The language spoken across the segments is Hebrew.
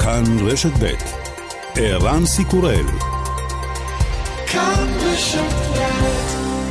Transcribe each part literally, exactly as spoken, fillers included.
כאן רשת ב' ערן סיקורל. כאן רשת ב'.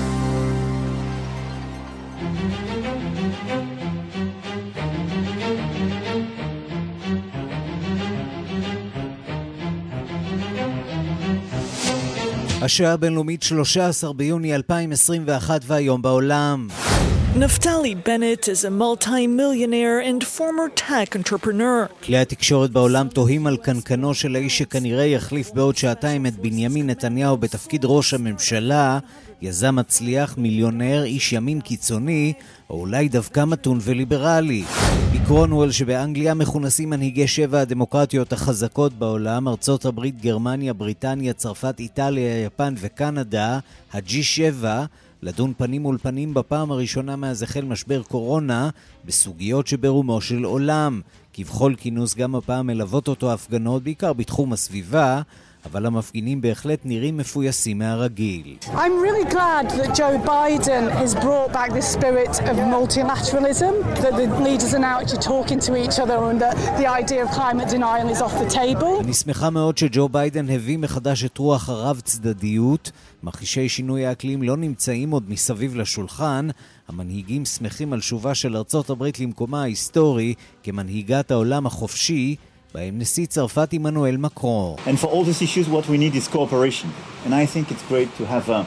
השעה הבינלאומית שלושה עשר ביוני אלפיים עשרים ואחת והיום בעולם. Naftali Bennett is a multi-millionaire and former tech entrepreneur. כלי התקשורת בעולם תוהים על קנקנו של האיש שכנראה יחליף בעוד שעתיים את בנימין נתניהו בתפקיד ראש הממשלה, יזם מצליח, מיליונר, איש ימין קיצוני, או אולי דווקא מתון וליברלי. בקרונוול שבאנגליה מכונסים מנהיגי שבע הדמוקרטיות החזקות בעולם, ארצות הברית, גרמניה, בריטניה, צרפת, איטליה, יפן וקנדה, הג'י שבע, לדון פנים מול פנים בפעם הראשונה מאז החל משבר קורונה בסוגיות שברומו של עולם. כבכל כינוס גם הפעם מלוות אותו הפגנות בעיקר בתחום הסביבה, אבל המפגינים בהחלט נראים מפויסים מהרגיל. I'm really glad that Joe Biden has brought back the spirit of multilateralism, that the leaders are now actually talking to each other and that the idea of climate denial is off the table. אני שמחה מאוד שג'ו ביידן הביא מחדש את רוח הרב צדדיות. מכחישי שינוי האקלים לא נמצאים עוד מסביב לשולחן. המנהיגים שמחים על שובה של ארצות הברית למקומה ההיסטורי כמנהיגת העולם החופשי, בהם נשיא צרפת עמנואל מקרון. And for all these issues what we need is cooperation. And I think it's great to have a,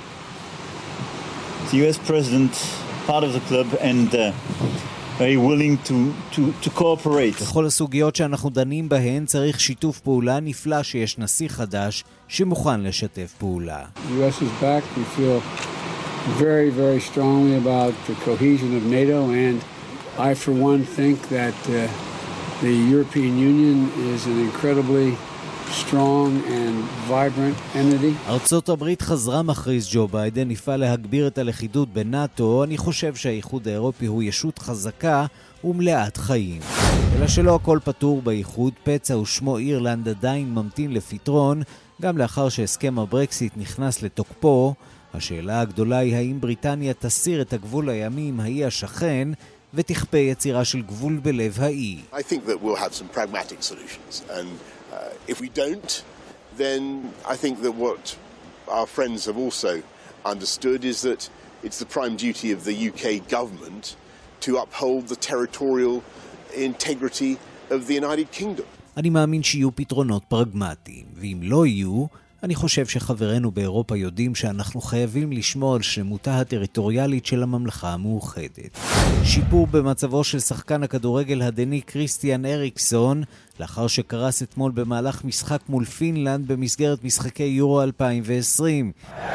the U S president part of the club and uh, very willing to, to, to cooperate. בכל הסוגיות שאנחנו דנים בהן צריך שיתוף פעולה. נפלא שיש נשיא חדש שמוכן לשתף פעולה. The U S is back. We feel very, very strongly about the cohesion of NATO, and I for one think that uh, the European Union is an incredibly strong and vibrant entity. ארצות הברית חזרה, מכריז ג'ו ביידן, נפעל להגביר את הלכידות בנאטו. אני חושב שהאיחוד האירופי הוא ישות חזקה ומלאת חיים. אלא שלא הכל פתור באיחוד. פצע ושמו אירלנד עדיין ממתין לפתרון, גם לאחר שהסכם הברקסיט נכנס לתוקפו. השאלה הגדולה היא האם בריטניה תסיר את הגבול הימי עם האי השכן, ותכפה יצירה של גבול בלב האי. I think that we'll have some pragmatic solutions, and uh, if we don't, then I think that what our friends have also understood is that it's the prime duty of the U K government to uphold the territorial integrity of the United Kingdom. אני מאמין שיהיו פתרונות פרגמטיים, ואם לא יהיו, אני חושב שחברינו באירופה יודעים שאנחנו חייבים לשמור על שלמותה הטריטוריאלית של הממלכה המאוחדת. שיפור במצבו של שחקן הכדורגל הדני קריסטיאן אריקסון, לאחר שקרס אתמול במהלך משחק מול פינלנד במסגרת משחקי יורו אלפיים ועשרים.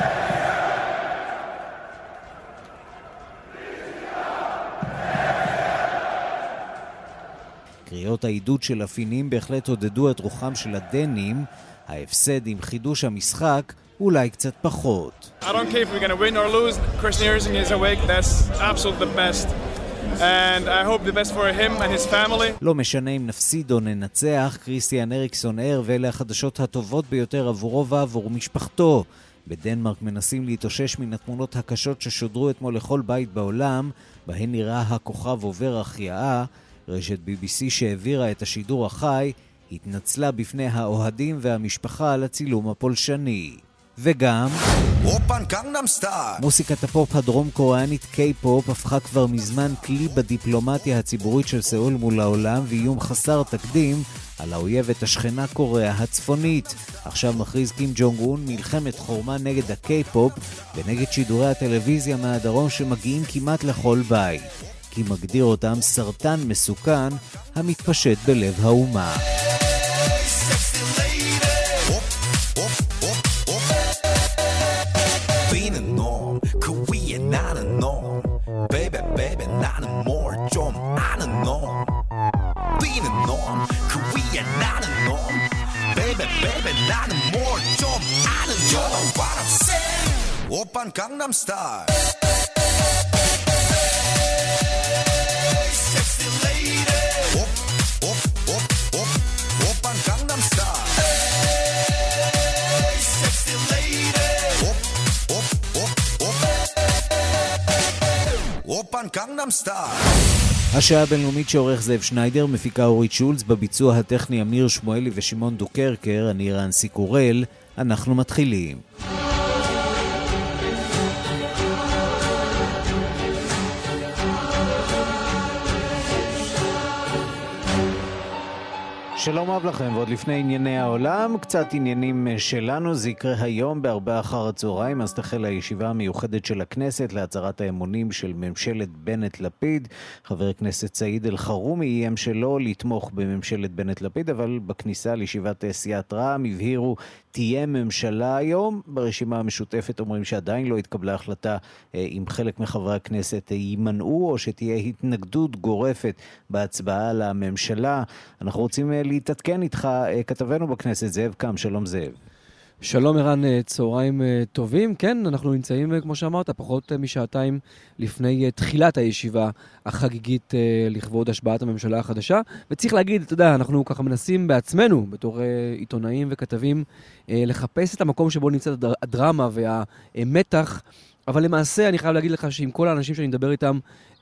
קריאות העידוד של הפינים בהחלט עודדו את רוחם של הדנים. ההפסד עם חידוש המשחק אולי קצת פחות. I don't care if we're going to win or lose. Christian Eriksen is awake. That's absolutely the best. And I hope the best for him and his family. לא משנה אם נפסיד או ננצח, קריסטיאן אריקסון ער, ואלה החדשות הטובות ביותר עבורו ועבור משפחתו. בדנמרק מנסים להתאושש מן התמונות הקשות ששודרו אתמול לכל בית בעולם, בהן נראה הכוכב עובר החייאה. רשת בי בי סי שהעבירה את השידור החי התנצלה בפני האוהדים והמשפחה על הצילום הפולשני. וגם אופן גנגנם סטייל. מוסיקת הפופ הדרום קוריאנית קיי-פופ הפכה כבר מזמן כלי בדיפלומטיה הציבורית של סאול מול העולם, ואיום חסר תקדים על האויבת השכנה קוריאה הצפונית. עכשיו מכריז קים ג'ונג און מלחמת חורמה נגד הקיי-פופ ונגד שידורי הטלוויזיה מהדרום שמגיעים כמעט לכל בית, כי מגדיר אותם סרטן מסוכן המתפשט בלב האומה. Baby, baby, 나는 more 좀 아는 놈. Being a norm, Korea 나는 norm. Baby, baby, 나는 more 좀 아는 놈. You know what I'm saying? 오빤 강남 style. Sexy lady. 옵, 옵, 옵, 옵, 오빤 강남 style. Sexy lady. 옵, 옵, 옵, 옵. 오빤 강남 스타일. השעה הבינלאומית שעורך זאב שניידר, מפיקה אורית שולץ, בביצוע הטכני אמיר שמואלי ושמעון דוקרקר, אני רנסי קורל, אנחנו מתחילים. שלום רב לכם, ועוד לפני ענייני העולם, קצת עניינים שלנו. זה יקרה היום בארבע אחר הצהריים, אז תחל הישיבה המיוחדת של הכנסת להצהרת האמונים של ממשלת בנט-לפיד. חבר הכנסת סעיד אל-חרומי איים שלא לתמוך בממשלת בנט-לפיד, אבל בכניסה לישיבת סיעת רע"מ הבהירו תהיה ממשלה היום. ברשימה המשותפת אומרים שעדיין לא התקבלה החלטה אם חלק מחברי הכנסת יימנעו או שתהיה התנגדות גורפת בהצבעה על הממשלה. אנחנו רוצים להתעדכן איתך, כתבנו בכנסת זאב קם. שלום זאב. שלום ערן, צהריים טובים. כן, אנחנו נמצאים, כמו שאמרת, פחות משעתיים לפני תחילת הישיבה החגיגית לכבוד השבעת הממשלה החדשה. וצריך להגיד, אתה יודע, אנחנו ככה מנסים בעצמנו, בתור עיתונאים וכתבים, לחפש את המקום שבו נמצאת הדרמה והמתח. אבל למעשה אני חייב להגיד לך שעם כל האנשים שאני מדבר איתם,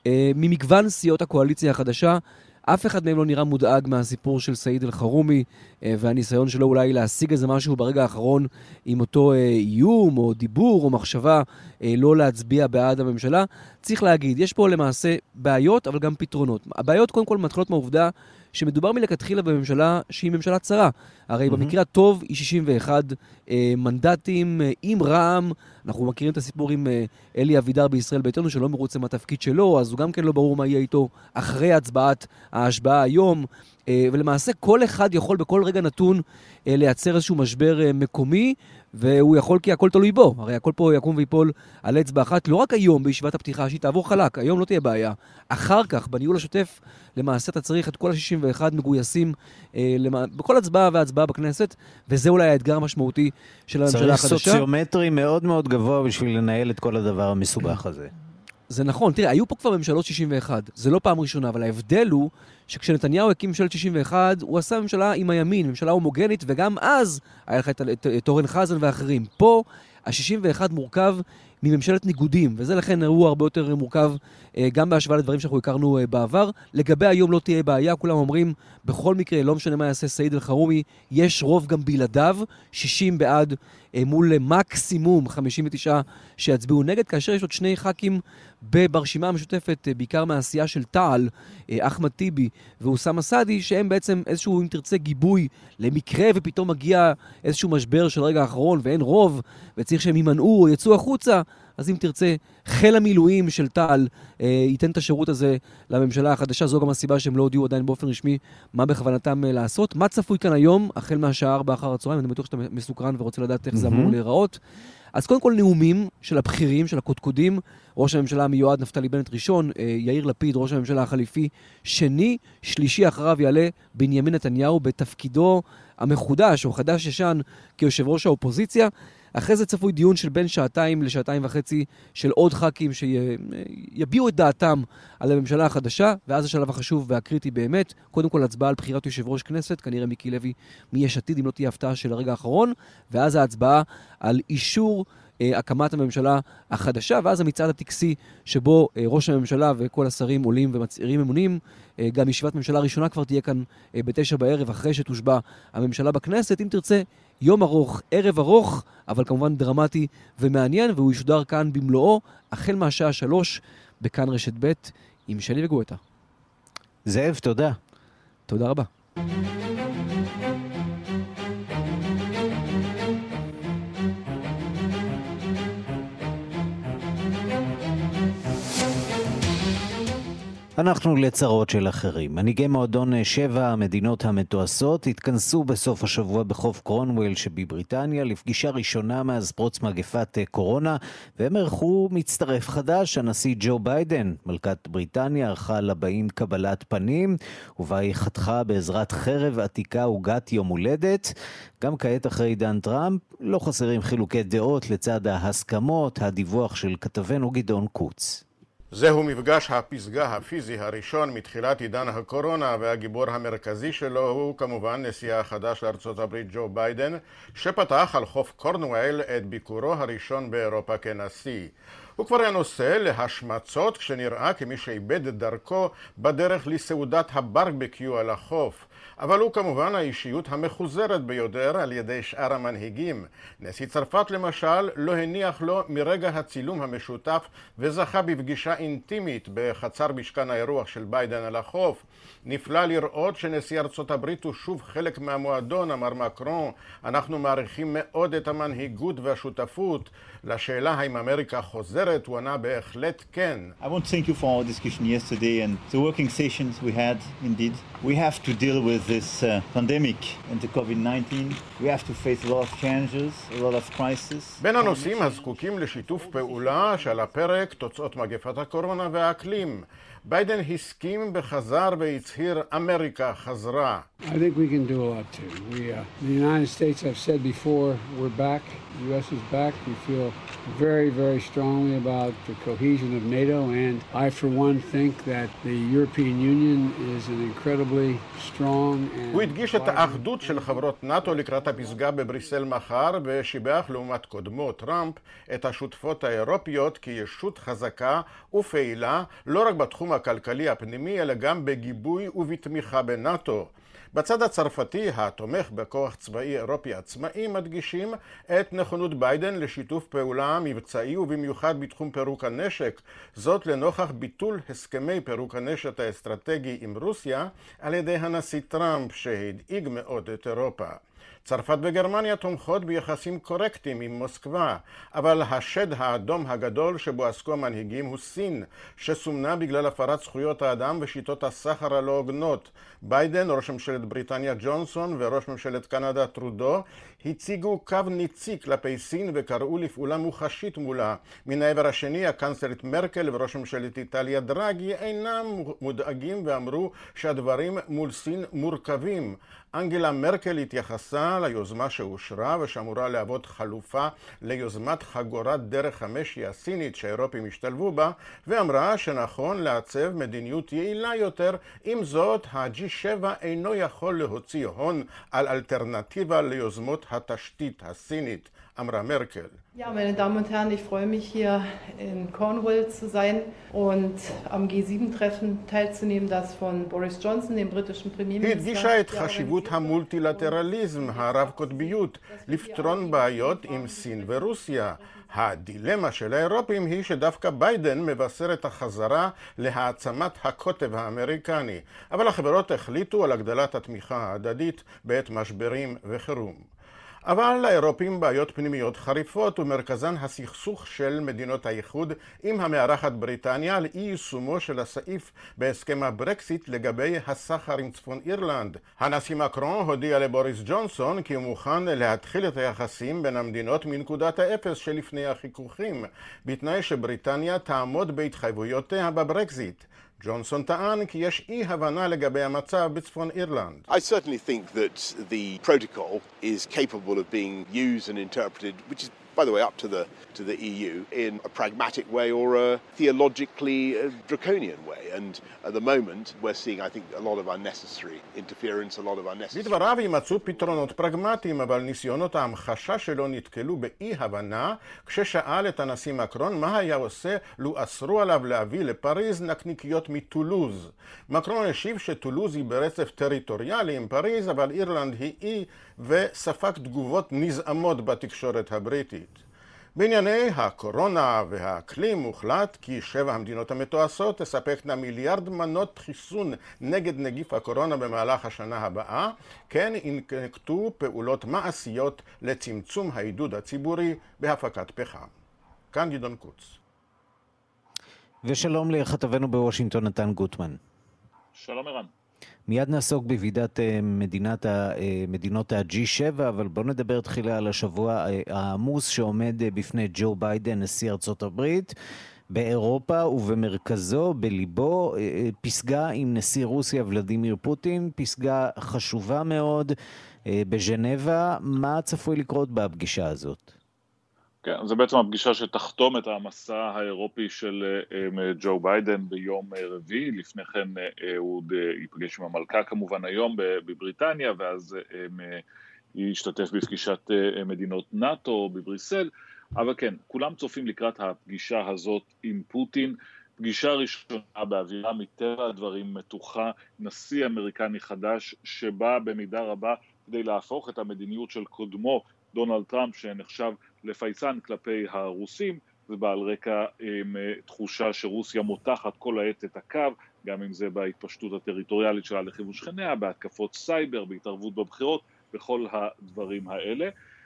ממגוון סיעות הקואליציה החדשה, אף אחד מהם לא נראה מודאג מהסיפור של סעיד אל-חרומי, והניסיון שלו אולי להשיג איזה משהו ברגע האחרון עם אותו איום או דיבור או מחשבה לא להצביע בעד הממשלה. צריך להגיד, יש פה למעשה בעיות אבל גם פתרונות. הבעיות קודם כל מתחילות מהעובדה שמדובר מלכתחילה בממשלה שהיא ממשלה צרה. הרי mm-hmm. במקרה הטוב היא שישים ואחד אה, מנדטים אה, עם רע"מ. אנחנו מכירים את הסיפור עם אה, אלי אבידר בישראל ביתנו שלא מרוצה מהתפקיד שלו, אז הוא גם כן לא ברור מה יהיה איתו אחרי הצבעת ההשבעה היום. אה, ולמעשה כל אחד יכול בכל רגע נתון אה, לייצר איזשהו משבר אה, מקומי, והוא יכול כי הכל תלוי בו. הרי הכל פה יקום ויפול על אצבע אחת, לא רק היום בישיבת הפתיחה שהיא תעבור חלק, היום לא תהיה בעיה. אחר כך, בניהול השוטף, למעשה אתה צריך את כל ה-שישים ואחד מגויסים אה, למע... בכל הצבעה והצבעה בכנסת, וזה אולי האתגר המשמעותי של הממשלה החדשה. צריך סוציומטרי מאוד מאוד גבוה בשביל לנהל את כל הדבר המסובך הזה. זה נכון, תראה, היו פה כבר ממשלות שישים ואחת, זה לא פעם ראשונה, אבל ההבדל הוא שכשנתניהו הקים ממשלת שישים ואחת, הוא עשה ממשלה עם הימין, ממשלה הומוגנית, וגם אז היה לך את, את, את אורן חזן ואחרים. פה ה-שישים ואחת מורכב מממשלת ניגודים, וזה לכן אירוע הרבה יותר מורכב גם בהשוואה לדברים שאנחנו הכרנו בעבר. לגבי היום לא תהיה בעיה, כולם אומרים, בכל מקרה, לא משנה מה יעשה סעיד אל-חרומי, יש רוב גם בלעדיו, שישים בעד מול מקסימום חמישים ותשע שיצביעו נגד, כאשר יש עוד שני ח"כים ברשימה המשותפת, בעיקר מהעשייה של תע"ל, אחמד טיבי ואוסאמה סעדי, שהם בעצם איזשהו, אם תרצה, גיבוי למקרה ופתאום מגיע איזשהו משבר של רגע האחרון ואין רוב, וצריך שהם יימנעו או יצאו החוצה, אז אם תרצה, חיל המילואים של תע"ל אה, ייתן את השירות הזה לממשלה החדשה. זו גם הסיבה שהם לא הודיעו עדיין באופן רשמי מה בכוונתם אה, לעשות. מה צפוי כאן היום, החל מהשעה ארבע אחר הצהריים, אני בטוח שאתה מסוקרן ורוצה לדעת איך זה אמור להיראות. אז קודם כל נאומים של הבכירים, של הקודקודים, ראש הממשלה המיועד נפתלי בנט ראשון, אה, יאיר לפיד, ראש הממשלה החליפי שני, שלישי אחריו יעלה בנימין נתניהו בתפקידו המחודש או חדש ישן כיושב ראש האופוזיציה. אחרי זה צפוי דיון של בין שעתיים לשעתיים וחצי של עוד ח"כים שיביעו את דעתם על הממשלה החדשה, ואז השלב החשוב והקריטי באמת, קודם כל הצבעה על בחירת יושב ראש כנסת, כנראה מיקי לוי מיש עתיד, אם לא תהיה הפתעה של הרגע האחרון, ואז ההצבעה על אישור אה, הקמת הממשלה החדשה, ואז המצעד הטקסי שבו אה, ראש הממשלה וכל השרים עולים ומצהירים אמונים. אה, גם ישיבת ממשלה ראשונה כבר תהיה כאן אה, בתשע בערב, אחרי שתושבע הממשלה בכנסת. אם תרצה, יום ארוך, ערב ארוך, אבל כמובן דרמטי ומעניין, והוא ישודר כאן במלואו, החל מהשעה שלוש, בכאן רשת ב' עם שלי וגואטה. זאב, תודה. תודה רבה. אנחנו לצרות של אחרים. מנהיגי מועדון שבע המדינות המתועשות התכנסו בסוף השבוע בחוף קרונוול שבבריטניה לפגישה ראשונה מאז פרוץ מגפת קורונה, והם ערכו מצטרף חדש. הנשיא ג'ו ביידן, מלכת בריטניה, ערכה לבאים קבלת פנים, ובה היא חתכה בעזרת חרב עתיקה עוגת יום הולדת. גם כעת אחרי עידן טראמפ לא חסרים חילוקי דעות לצד ההסכמות. הדיווח של כתבנו גדעון קוץ. זהו מפגש הפסגה הפיזי הראשון מתחילת עידן הקורונה, והגיבור המרכזי שלו הוא כמובן נשיאה החדש לארצות הברית ג'ו ביידן, שפתח על חוף קורנוול את ביקורו הראשון באירופה כנשיא. הוא כבר היה נושא להשמצות כשנראה כמי שאיבד את דרכו בדרך לסעודת הברבקיו על החוף. אבל הוא כמובן האישיות המחוזרת ביותר על ידי שאר המנהיגים. נשיא צרפת למשל לא הניח לו מרגע הצילום המשותף וזכה בפגישה אינטימית בחצר משכן האירוח של ביידן על החוף. נפלא לראות שנשיא ארצות הברית הוא שוב חלק מהמועדון, אמר מקרון. אנחנו מעריכים מאוד את המנהיגות והשותפות. לשאלה האם אמריקה חוזרת, הוא ענה בהחלט כן. I want to thank you for our discussion yesterday and the working sessions we had indeed. We have to deal with this uh, pandemic and the COVID nineteen. We have to face a lot of challenges, a lot of crises. בין הנושאים הזקוקים לשיתוף פעולה שעל הפרק תוצאות מגפת הקורונה והאקלים. ביידן הסכים בחזר והצהיר אמריקה חזרה. I think we can do a lot too. We, uh, the United States, I've said before, we're back. The U S is back. We feel very, very strongly about the cohesion of NATO, and I, for one, think that the European Union is an incredibly strong and... הוא הדגיש את האחדות של חברות נאטו לקראת הפסגה בבריסל מחר, ושיבח לעומת קודמו טראמפ את השותפות האירופיות כישות חזקה ופעילה, לא רק בתחום הכלכלי הפנימי, אלא גם בגיבוי ובתמיכה בנאטו. בצד הצרפתי, התומך בכוח צבאי אירופי עצמאי, מדגישים את נכונות ביידן לשיתוף פעולה מבצעי ובמיוחד בתחום פירוק הנשק, זאת לנוכח ביטול הסכמי פירוק הנשק האסטרטגי עם רוסיה על ידי הנשיא טראמפ, שהדאיג מאוד את אירופה. צרפת וגרמניה תומכות ביחסים קורקטיים עם מוסקבה, אבל השד האדום הגדול שבו עסקו המנהיגים הוא סין, שסומנה בגלל הפרת זכויות האדם ושיטות הסחר הלא הוגנות. ביידן, ראש ממשלת בריטניה ג'ונסון וראש ממשלת קנדה טרודו הציגו קו ניצי כלפי סין וקראו לפעולה מוחשית מולה. מן העבר השני, הקנצלרית מרקל וראש ממשלת איטליה דרגי אינם מודאגים ואמרו שהדברים מול סין מורכבים. אנגלה מרקל התייחסה ליוזמה שאושרה ושאמורה להוות חלופה ליוזמת חגורת דרך המשי הסינית שהאירופים השתלבו בה, ואמרה שנכון לעצב מדיניות יעילה יותר. עם זאת, ה-ג'י שבע אינו יכול להוציא הון על אלטרנטיבה ליוזמות התשתית הסינית, אמרה מרקל. Ja, meine Damen und Herren, ich freue mich hier in Cornwall zu sein und am G sieben Treffen teilzunehmen, das von Boris Johnson, dem britischen Premierminister. היא הדגישה את חשיבות המולטילטרליזם, הרב-קוטביות, לפתרון בעיות עם סין ורוסיה. הדילמה של האירופים היא שדווקא ביידן מבשר את החזרה להעצמת הקוטב האמריקני, אבל החברות החליטו על הגדלת התמיכה ההדדית בעת משברים וחירום. אבל לאירופים בעיות פנימיות חריפות ומרכזן הסכסוך של מדינות האיחוד עם המארחת בריטניה על אי יישומו של הסעיף בהסכם הברקסיט לגבי הסחר עם צפון אירלנד. הנשיא מקרון הודיע לבוריס ג'ונסון כי הוא מוכן להתחיל את היחסים בין המדינות מנקודת האפס שלפני החיכוכים, בתנאי שבריטניה תעמוד בהתחייבויותיה בברקסיט. ג'ונסון טען כי יש אי הבנה לגבי המצב בצפון אירלנד. I certainly think that the protocol is capable of being used and interpreted, which is, by the way, up to the to the E U in a pragmatic way or a theologically uh, draconian way. And at the moment, we're seeing, I think, a lot of unnecessary interference, a lot of unnecessary... בדבריו יימצאו פתרונות פרגמטיים, אבל ניסיונות ההמחשה שלו נתקלו באי הבנה, כששאל את הנשיא מקרון מה היה עושה לו אסרו עליו להביא לפריז נקניקיות מטולוז. מקרון השיב שטולוז היא ברצף טריטוריאלי עם פריז, אבל אירלנד היא אי, וספק תגובות נזעמות בתקשורת הבריטית. בענייני הקורונה והאקלים הוחלט כי שבע המדינות המתועשות תספקנה מיליארד מנות חיסון נגד נגיף הקורונה במהלך השנה הבאה, כן ינקטו פעולות מעשיות לצמצום העידוד הציבורי בהפקת פחם. כאן גדעון קוץ. ושלום לכתבנו בוושינגטון נתן גוטמן. שלום ערן. מיד נעסוק בוועידת מדינת, מדינות ה-ג'י שבע, אבל בואו נדבר תחילה על השבוע העמוס שעומד בפני ג'ו ביידן, נשיא ארצות הברית, באירופה ובמרכזו, בליבו, פסגה עם נשיא רוסיה ולדימיר פוטין, פסגה חשובה מאוד בז'נבה. מה צפוי לקרות בפגישה הזאת? כן, זה בעצם הפגישה שתחתום את המסע האירופי של ג'ו ביידן ביום רביעי. לפני כן הוא ייפגש עם המלכה כמובן היום בבריטניה, ואז ישתתף בפגישת מדינות נאטו בבריסל. אבל כן, כולם צופים לקראת הפגישה הזאת עם פוטין, פגישה ראשונה באווירה מטבע הדברים מתוחה, נשיא אמריקני חדש שבא במידה רבה כדי להפוך את המדיניות של קודמו, דונלד טראמפ, שנחשב לפייסן כלפי הרוסים, זה בעל רקע עם תחושה שרוסיה מותחת כל העת את הקו, גם אם זה בהתפשטות הטריטוריאלית שלה לכיוון שכניה, בהתקפות סייבר, בהתערבות בבחירות, בכל הדברים האלה.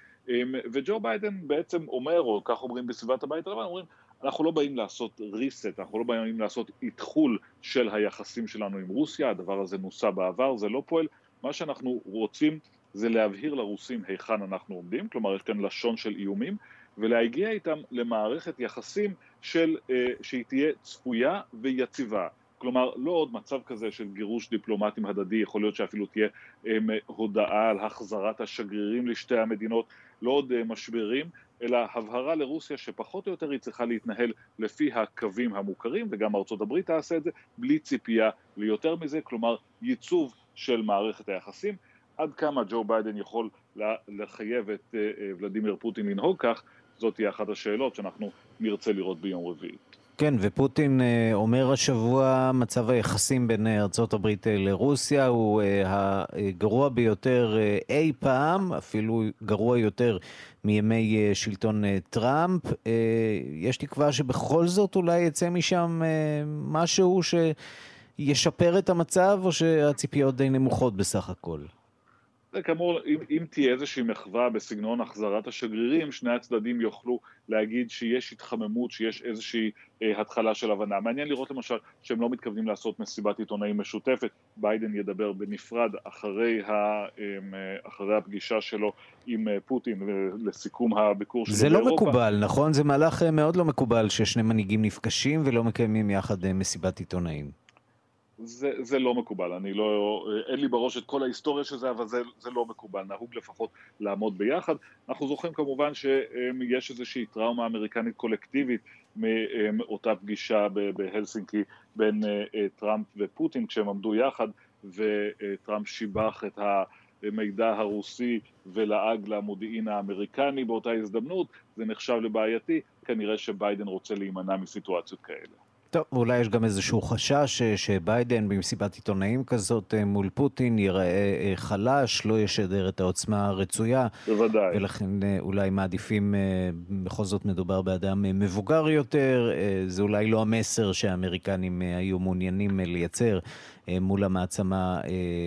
וג'ו ביידן בעצם אומר, או כך אומרים בסביבת הבית הלבן, אומרים, אנחנו לא באים לעשות ריסט, אנחנו לא באים לעשות התחול של היחסים שלנו עם רוסיה, הדבר הזה נוסה בעבר, זה לא פועל. מה שאנחנו רוצים זה להבהיר לרוסים היכן אנחנו עומדים, כלומר יש כאן לשון של איומים, ולהגיע איתם למערכת יחסים של, שהיא תהיה צפויה ויציבה. כלומר, לא עוד מצב כזה של גירוש דיפלומטים הדדי, יכול להיות שאפילו תהיה הודעה על החזרת השגרירים לשתי המדינות, לא עוד משברים, אלא הבהרה לרוסיה שפחות או יותר היא צריכה להתנהל לפי הקווים המוכרים, וגם ארצות הברית תעשה את זה, בלי ציפייה ליותר מזה, כלומר, ייצוב של מערכת היחסים. עד כמה ג'ו ביידן יכול לחייב את ולדימיר פוטין לנהוג כך, זאת תהיה אחת השאלות שאנחנו נרצה לראות ביום רביעי. כן, ופוטין אומר השבוע, מצב היחסים בין ארצות הברית לרוסיה הוא הגרוע ביותר אי פעם, אפילו גרוע יותר מימי שלטון טראמפ. יש תקווה שבכל זאת אולי יצא משם משהו שישפר את המצב, או שהציפיות די נמוכות בסך הכל? זה כאמור, אם, אם תהיה איזושהי מחווה בסגנון החזרת השגרירים, שני הצדדים יוכלו להגיד שיש התחממות, שיש איזושהי אה, התחלה של הבנה. מעניין לראות למשל שהם לא מתכוונים לעשות מסיבת עיתונאים משותפת, ביידן ידבר בנפרד אחרי, ה, אה, אחרי הפגישה שלו עם אה, פוטין לסיכום הביקור שלו זה באירופה. לא מקובל, נכון? זה מהלך מאוד לא מקובל ששני מנהיגים נפגשים ולא מקיימים יחד אה, מסיבת עיתונאים. זה, זה לא מקובל, אני לא, אין לי בראש את כל ההיסטוריה של זה, אבל זה, זה לא מקובל, נהוג לפחות לעמוד ביחד. אנחנו זוכרים כמובן שיש איזושהי טראומה אמריקנית קולקטיבית מאותה פגישה בהלסינקי בין טראמפ ופוטין, כשהם עמדו יחד, וטראמפ שיבח את המידע הרוסי ולעג למודיעין האמריקני באותה הזדמנות, זה נחשב לבעייתי, כנראה שביידן רוצה להימנע מסיטואציות כאלה. טוב, ואולי יש גם איזשהו חשש שביידן במסיבת עיתונאים כזאת מול פוטין ייראה חלש, לא ישדר את העוצמה הרצויה. בוודאי. ולכן אולי מעדיפים, בכל זאת מדובר באדם מבוגר יותר, זה אולי לא המסר שהאמריקנים היו מעוניינים לייצר מול המעצמה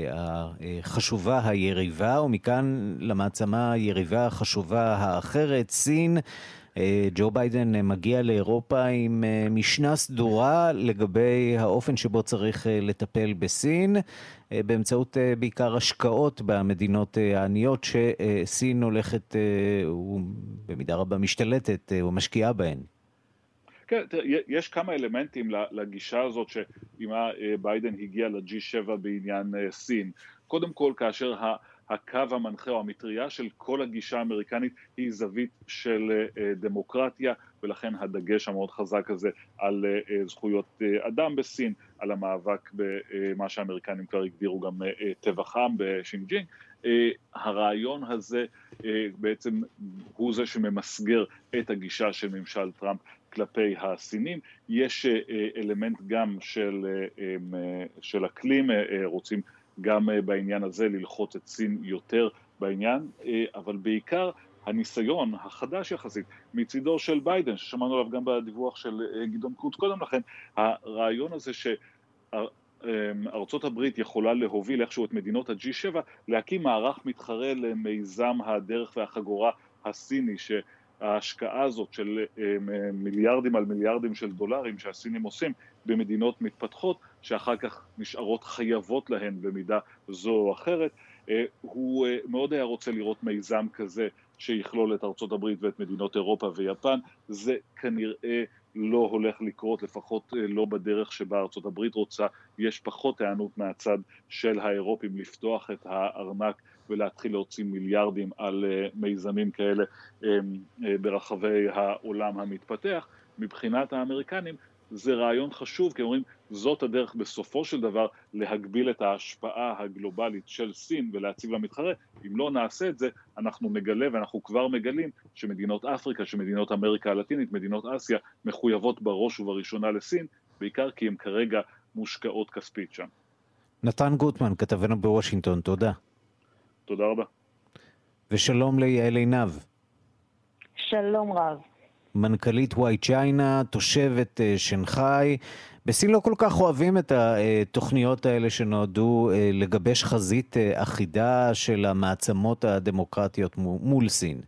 החשובה היריבה, ומכאן למעצמה היריבה החשובה האחרת, סין. ג'ו ביידן מגיע לאירופה עם משנה סדורה לגבי האופן שבו צריך לטפל בסין, באמצעות בעיקר השקעות במדינות העניות שסין הולכת במידה רבה משתלטת או משקיעה בהן. כן, יש כמה אלמנטים לגישה הזאת שאם ביידן הגיע לג'י שבע בעניין סין. קודם כל, כאשר ה... הקו המנחה או המטריה של כל הגישה האמריקנית היא זווית של דמוקרטיה, ולכן הדגש המאוד חזק הזה על זכויות אדם בסין, על המאבק במה שהאמריקנים כבר הגדירו גם טבח עם בשינג'ינג. הרעיון הזה בעצם הוא זה שממסגר את הגישה של ממשל טראמפ כלפי הסינים. יש אלמנט גם של, של אקלים, רוצים גם בעניין הזה ללחוץ את סין יותר בעניין, אבל בעיקר הניסיון החדש יחסית מצידו של ביידן, ששמענו עליו גם בדיווח של גדעון קוץ קודם לכן, הרעיון הזה שארצות הברית יכולה להוביל איכשהו את מדינות הג'י שבע, להקים מערך מתחרה למיזם הדרך והחגורה הסיני, שההשקעה הזאת של מיליארדים על מיליארדים של דולרים שהסינים עושים במדינות מתפתחות, שאחר כך נשארות חייבות להן במידה זו או אחרת, הוא מאוד היה רוצה לראות מיזם כזה שיכלול את ארצות הברית ואת מדינות אירופה ויפן. זה כנראה לא הולך לקרות, לפחות לא בדרך שבה ארצות הברית רוצה. יש פחות הענות מהצד של האירופים לפתוח את הארנק ולהתחיל להוציא מיליארדים על מיזמים כאלה ברחבי העולם המתפתח. מבחינת האמריקנים זה רעיון חשוב, כי אומרים, זאת הדרך בסופו של דבר להגביל את ההשפעה הגלובלית של סין ולהציב למתחרה. אם לא נעשה את זה, אנחנו נגלה, ואנחנו כבר מגלים, שמדינות אפריקה, שמדינות אמריקה הלטינית, מדינות אסיה, מחויבות בראש ובראשונה לסין, בעיקר כי הם כרגע מושקעות כספית שם. נתן גוטמן, כתבנו בוושינגטון, תודה. תודה רבה. ושלום ליעל עינב. שלום רב. מנכ"לית וואי צ'יינה, תושבת שנגחאי. בסין לא כל כך אוהבים את התוכניות האלה שנועדו לגבש חזית אחידה של המעצמות הדמוקרטיות מול סין.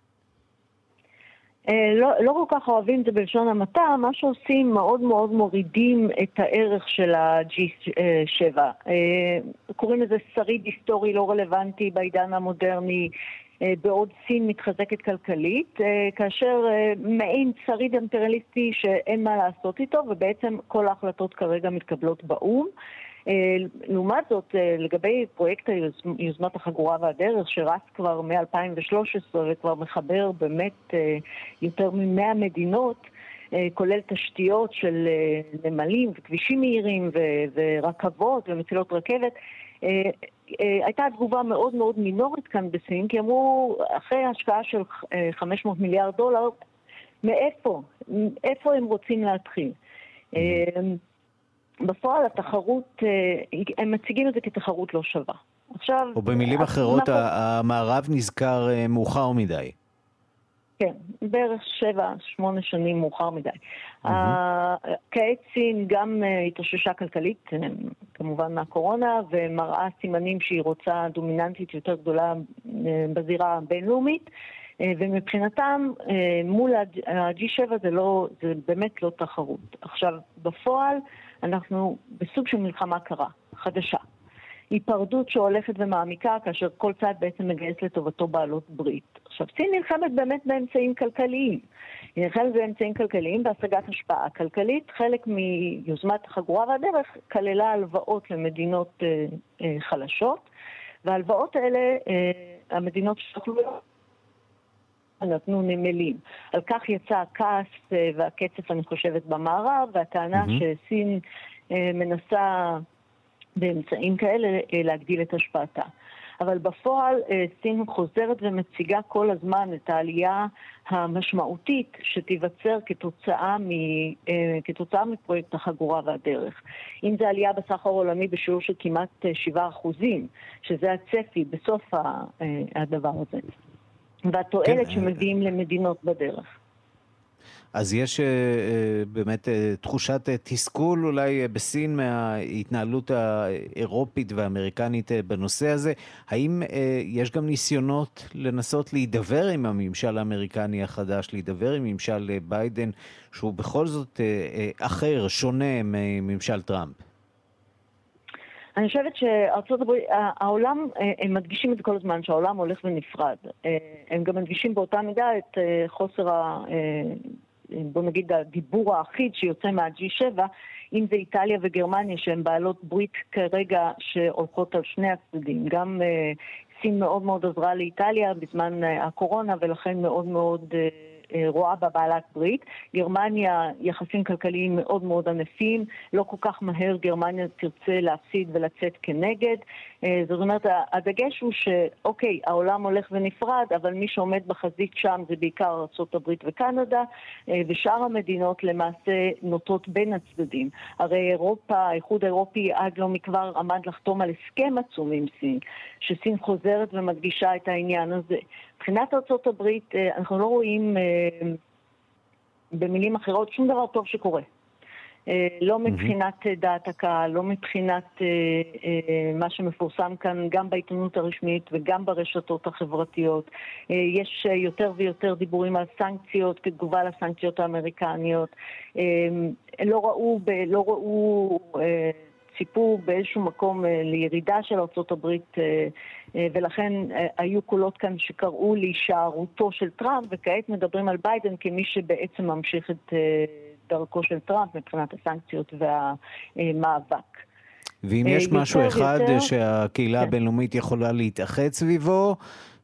לא, לא כל כך אוהבים זה בלשון המעטה, מה שעושים מאוד מאוד מורידים את הערך של ה-ג'י שבע. קוראים לזה שריד היסטורי לא רלוונטי בעידן המודרני, בעוד סין מתחזקת כלכלית, כאשר מעין שריד אימפריאליסטי שאין מה לעשות איתו, ובעצם כל ההחלטות כרגע מתקבלות באום. לעומת זאת, לגבי פרויקט יוזמת החגורה והדרך, שרץ כבר מ-אלפיים ושלוש עשרה וכבר מחבר באמת יותר מ-מאה מדינות, כולל תשתיות של נמלים וכבישים מהירים ורכבות ומסילות רכבת, הייתה תגובה מאוד מאוד מינורית כאן בסין, כי אמרו, אחרי השקעה של חמש מאות מיליארד דולר, מאיפה? איפה הם רוצים להתחיל? בפועל התחרות, הם מציגים את זה כתחרות לא שווה. עכשיו, או במילים אחרות, המערב נזכר מאוחר מדי. כן, בערך שבע, שמונה שנים מאוחר מדי. כעת סין גם התאוששה כלכלית, כמובן מהקורונה, ומראה סימנים שהיא רוצה דומיננטית יותר גדולה בזירה הבינלאומית, ומבחינתם מול ה-ג'י שבע זה, לא, זה באמת לא תחרות. עכשיו, בפועל אנחנו בסוג של מלחמה קרה, חדשה. היפרדות שהולכת ומעמיקה, כאשר כל צד בעצם מגייס לטובתו בעלות ברית. עכשיו, סין נלחמת באמת באמצעים כלכליים. היא נלחמת באמצעים כלכליים בהשגת השפעה כלכלית. חלק מיוזמת החגורה והדרך כללה הלוואות למדינות אה, אה, חלשות, וההלוואות האלה, אה, המדינות ששכלו נתנו נמלים. על כך יצא הכעס אה, והקצף, אני חושבת, במערב, והטענה mm-hmm. שסין אה, מנסה באמצעים כאלה להגדיל את השפעתה. אבל בפועל סין חוזרת ומציגה כל הזמן את העלייה המשמעותית שתיווצר כתוצאה, מ, כתוצאה מפרויקט החגורה והדרך. אם זה עלייה בסחר העולמי בשיעור של כמעט שבעה אחוזים, שזה הצפי בסוף הדבר הזה. והתועלת כן. שמביאים למדינות בדרך. אז יש באמת תחושת תסכול אולי בסין מההתנהלות האירופית והאמריקנית בנושא הזה. האם יש גם ניסיונות לנסות להידבר עם הממשל האמריקני החדש, להידבר עם ממשל ביידן, שהוא בכל זאת אחר, שונה מממשל טראמפ? אני חושבת שארצות הברית, העולם, הם מדגישים את זה כל הזמן, שהעולם הולך ונפרד. הם גם מדגישים באותה מידה את חוסר ה... בוא נגיד הדיבור האחיד שיוצא מה-ג'י שבע, אם זה איטליה וגרמניה שהן בעלות ברית כרגע שהולכות על שני הצדדים. גם uh, סין מאוד מאוד עזרה לאיטליה בזמן uh, הקורונה, ולכן מאוד מאוד uh, רואה בבעלת ברית. גרמניה יחסים כלכליים מאוד מאוד ענפים, לא כל כך מהר גרמניה תרצה להפסיד ולצאת כנגד. זאת אומרת, הדגש הוא שאוקיי, העולם הולך ונפרד, אבל מי שעומד בחזית שם זה בעיקר ארצות הברית וקנדה, ושאר המדינות למעשה נוטות בין הצדדים. הרי אירופה, האיחוד האירופי עד לא מכבר עמד לחתום על הסכם עצום עם סין, שסין חוזרת ומדגישה את העניין הזה. מבחינת ארצות הברית אנחנו לא רואים במילים אחרות שום דבר טוב שקורה. לא מבחינת דעת הקהל, לא מבחינת מה שמפורסם כאן גם בעיתונות הרשמית וגם ברשתות החברתיות. יש יותר ויותר דיבורים על סנקציות כתגובה לסנקציות האמריקניות. לא ראו, לא ראו ציפו באיזשהו מקום לירידה של ארצות הברית, ולכן היו קולות כאן שקראו להישארותו של טראמפ, וכעת מדברים על ביידן כמי שבעצם ממשיך את דרכו של טראמפ מבחינת הסנקציות והמאבק. ואם יש משהו אחד שהקהילה הבינלאומית יכולה להתאחד סביבו,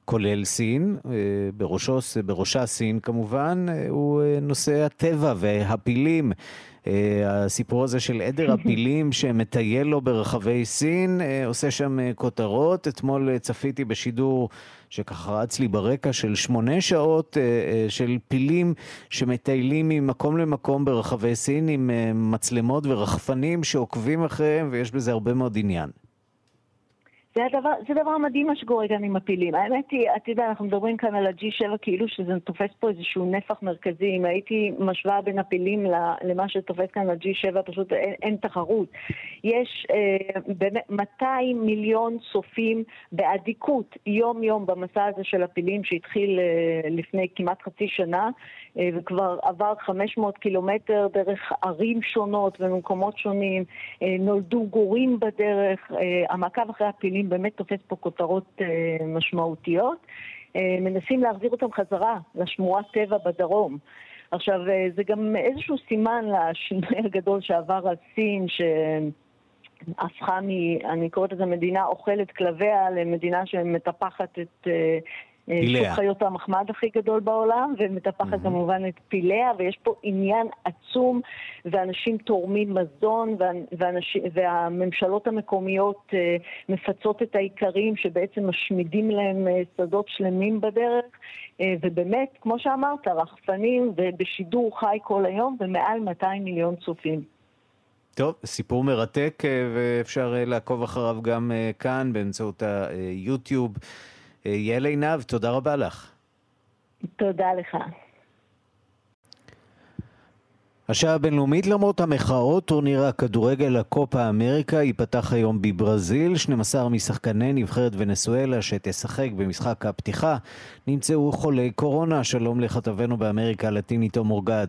כולל סין, בראשו, בראשה סין כמובן, הוא נושא הטבע והפילים. הסיפור הזה של עדר הפילים שמטייל לו ברחבי סין, עושה שם כותרות. אתמול צפיתי בשידור שככה רץ לי ברקע של שמונה שעות של פילים שמטיילים ממקום למקום ברחבי סין עם מצלמות ורחפנים שעוקבים אחריהם, ויש בזה הרבה מאוד עניין. זה הדבר, זה דבר מדהים מה שקורה כאן עם הפילים. האמת היא, אתה יודע, אנחנו מדברים כאן על ה-ג'י שבע כאילו שזה תופס פה איזשהו נפח מרכזי. אם הייתי משוואה בין הפילים למה שתופס כאן ה-ג'י שבע, פשוט אין, אין תחרות. יש אה, באמת מאתיים מיליון צופים בעדיקות יום יום במסע הזה של הפילים שהתחיל אה, לפני כמעט חצי שנה, אה, וכבר עבר חמש מאות קילומטר דרך ערים שונות ומקומות שונים, אה, נולדו גורים בדרך, אה, המעקב אחרי הפילים באמת תופס פה כותרות אה, משמעותיות. אה, מנסים להחזיר אותם חזרה לשמורת טבע בדרום. עכשיו, אה, זה גם איזשהו סימן לשינוי הגדול שעבר על סין, שהפכה מ... אני קוראת לזה מדינה אוכלת כלביה למדינה שמטפחת את... אה, שוק חיות המחמד הכי גדול בעולם, ומטפחת mm-hmm. כמובן את פיליה, ויש פה עניין עצום, ואנשים תורמים מזון, ואנשים, והממשלות המקומיות uh, מפצות את העיקרים שבעצם משמידים להם uh, שדות שלמים בדרך, uh, ובאמת, כמו שאמרת, רחפנים ובשידור חי כל היום, ומעל מאתיים מיליון צופים. טוב, סיפור מרתק, ואפשר לעקוב אחריו גם כאן באמצעות היוטיוב. יעל עינב, תודה רבה לך. תודה לך. השעה הבינלאומית, למרות המחאות, טורניר הכדורגל הקופה אמריקה ייפתח היום בברזיל. שנים עשר משחקני נבחרת ונצואלה שתשחק במשחק הפתיחה נמצאו חולי קורונה. שלום לכתבנו באמריקה הלטינית תום אורגד.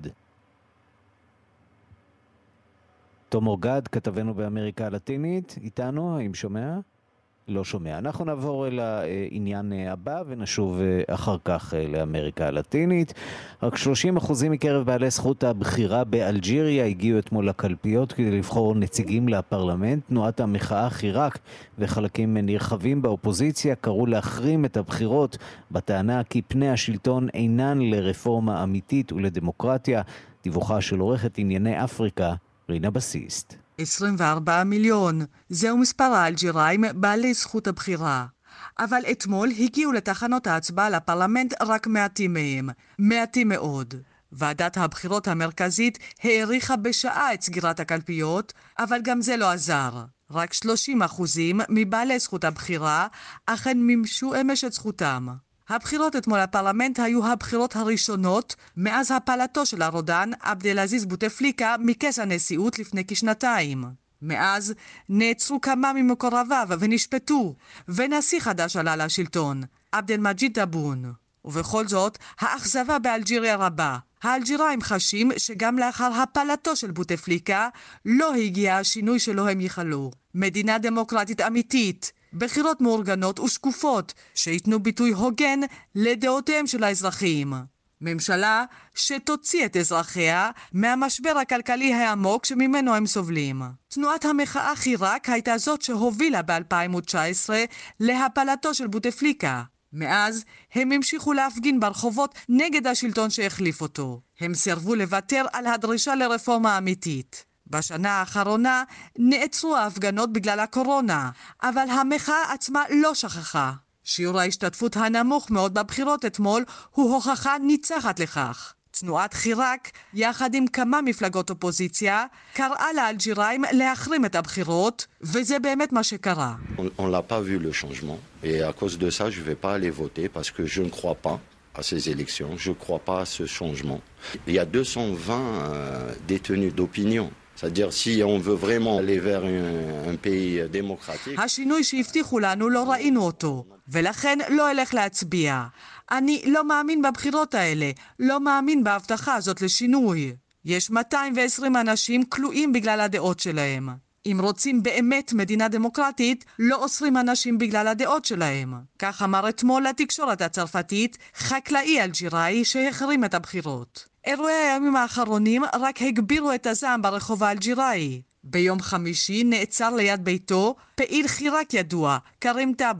תום אורגד, כתבנו באמריקה הלטינית, איתנו, האם שומע? לא שומע. אנחנו נעבור אל העניין הבא ונשוב אחר כך לאמריקה הלטינית. רק שלושים אחוזים מקרב בעלי זכות הבחירה באלג'יריה הגיעו אתמול לקלפיות כדי לבחור נציגים לפרלמנט. תנועת המחאה חיראק וחלקים נרחבים באופוזיציה קראו להחרים את הבחירות בטענה כי פני השלטון אינן לרפורמה אמיתית ולדמוקרטיה. דיווחה של עורכת ענייני אפריקה רינה בסיסט. עשרים וארבעה מיליון, זהו מספר האלג'יראים בעלי זכות הבחירה. אבל אתמול הגיעו לתחנות ההצבעה לפרלמנט רק מעטים מהם, מעטים מאוד. ועדת הבחירות המרכזית העריכה בשעה את סגירת הקלפיות, אבל גם זה לא עזר. רק שלושים אחוזים מבעלי זכות הבחירה אכן מימשו אמש את זכותם. הבחירות אתמול לפרלמנט היו הבחירות הראשונות מאז הפלתו של הרודן עבדלעזיז בוטפליקה מכס הנשיאות לפני כשנתיים. מאז נעצרו כמה ממקורביו ונשפטו, ונשיא חדש עלה לשלטון, עבדלמג'יד טבון. ובכל זאת, האכזבה באלג'יריה רבה. האלג'יראים חשים שגם לאחר הפלתו של בוטפליקה לא הגיע השינוי שלו הם ייחלו. מדינה דמוקרטית אמיתית, בחירות מאורגנות ושקופות שיתנו ביטוי הוגן לדעותיהם של האזרחים. ממשלה שתוציא את אזרחיה מהמשבר הכלכלי העמוק שממנו הם סובלים. תנועת המחאה חיראק הייתה זאת שהובילה ב-אלפיים תשע עשרה להפלתו של בוטפליקה. מאז הם המשיכו להפגין ברחובות נגד השלטון שהחליף אותו. הם סירבו לוותר על הדרישה לרפורמה אמיתית. בשנה האחרונה נעצרו ההפגנות בגלל הקורונה, אבל המחאה עצמה לא שכחה. שיעור ההשתתפות הנמוך מאוד בבחירות אתמול הוא הוכחה ניצחת לכך. תנועת חיראק, יחד עם כמה מפלגות אופוזיציה, קראה לאלג'יראים להחרים את הבחירות, וזה באמת מה שקרה. On l'a pas vu le changement, et à cause de ça je vais pas aller voter parce que je ne crois pas à ces élections, je crois pas à ce changement. Il y a deux cent vingt euh, détenus d'opinion. C'est-à-dire, si on veut vraiment aller vers un, un pays démocratique... השינוי שהבטיחו לנו לא ראינו אותו, ולכן לא אלך להצביע. אני לא מאמין בבחירות האלה, לא מאמין בהבטחה הזאת לשינוי. יש מאתיים ועשרים אנשים כלואים בגלל הדעות שלהם. אם רוצים באמת מדינה דמוקרטית, לא אוסרים אנשים בגלל הדעות שלהם. כך אמר אתמול לתקשורת הצרפתית חקלאי אלג'יראי שהחרים את הבחירות. אירועי הימים האחרונים רק הגבירו את הזעם ברחוב האלג'יראי. ביום חמישי נעצר ליד ביתו פעיל חיראק ידוע, קרים טאבו.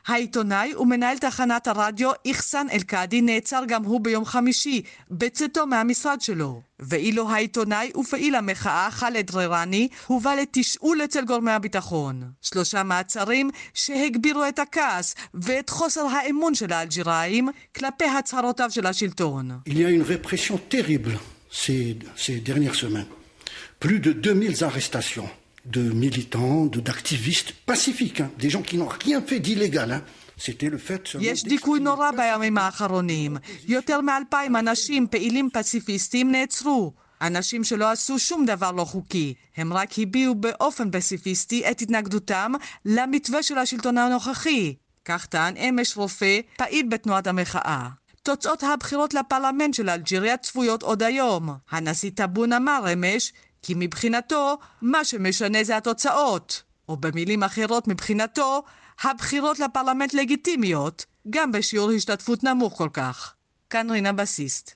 העיתונאי ומנהל תחנת הרדיו איחסן אל-קאדי נעצר גם הוא ביום חמישי, בצאתו מהמשרד שלו. ואילו העיתונאי ופעיל המחאה חאלד ריראני הובא לתשאול אצל גורמי הביטחון. שלושה מעצרים שהגבירו את הכעס ואת חוסר האמון של האלג'יראים כלפי הצהרותיו של השלטון. Il y a une répression terrible ces, ces dernières semaines. Plus de deux mille arrestations de militants, de, d'activistes pacifiques, hein, des gens qui n'ont rien fait d'illégal. Hein. C'était le fait seulement... יש דיכוי נורא בימים האחרונים. יותר מאלפיים אנשים פעילים פציפיסטים נעצרו. אנשים שלא עשו שום דבר לא חוקי. הם רק הביעו באופן פציפיסטי את התנגדותם למתווה של השלטון הנוכחי. כך טען אמש רופא, פעיל בתנועת המחאה. תוצאות הבחירות לפרלמנט של אלג'יריה צפויות עוד היום. הנשיא טאבון אמר אמש כי מבחינתו מה שמשנה זה התוצאות. או במילים אחרות מבחינתו, הבחירות לפרלמנט לגיטימיות, גם בשיעור השתתפות נמוך כל כך. כאן רינה בסיסט.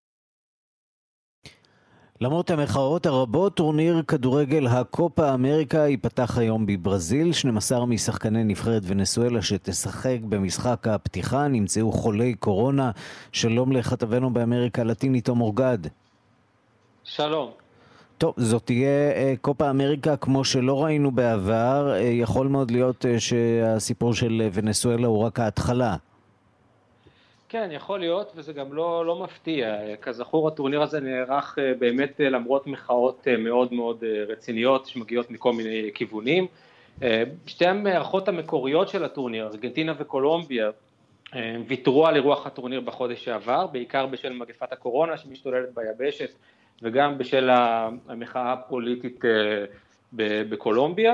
למרות המחאות הרבות, טורניר כדורגל הקופה אמריקה ייפתח היום בברזיל. שנים עשר משחקני נבחרת ונסואלה שתשחק במשחק הפתיחה נמצאו חולי קורונה. שלום לכתבנו באמריקה הלטינית תום אורגד. שלום. טוב, זאת תהיה קופה אמריקה כמו שלא ראינו בעבר. יכול מאוד להיות שהסיפור של ונסואלה הוא רק ההתחלה. כן, יכול להיות, וזה גם לא, לא מפתיע. כזכור, הטורניר הזה נערך באמת למרות מחאות מאוד מאוד רציניות שמגיעות מכל מיני כיוונים. שתי המערכות המקוריות של הטורניר, ארגנטינה וקולומביה, ויתרו על אירוח הטורניר בחודש שעבר, בעיקר בשל מגפת הקורונה שמשתוללת ביבשת, וגם בשל המחאה הפוליטית בקולומביה.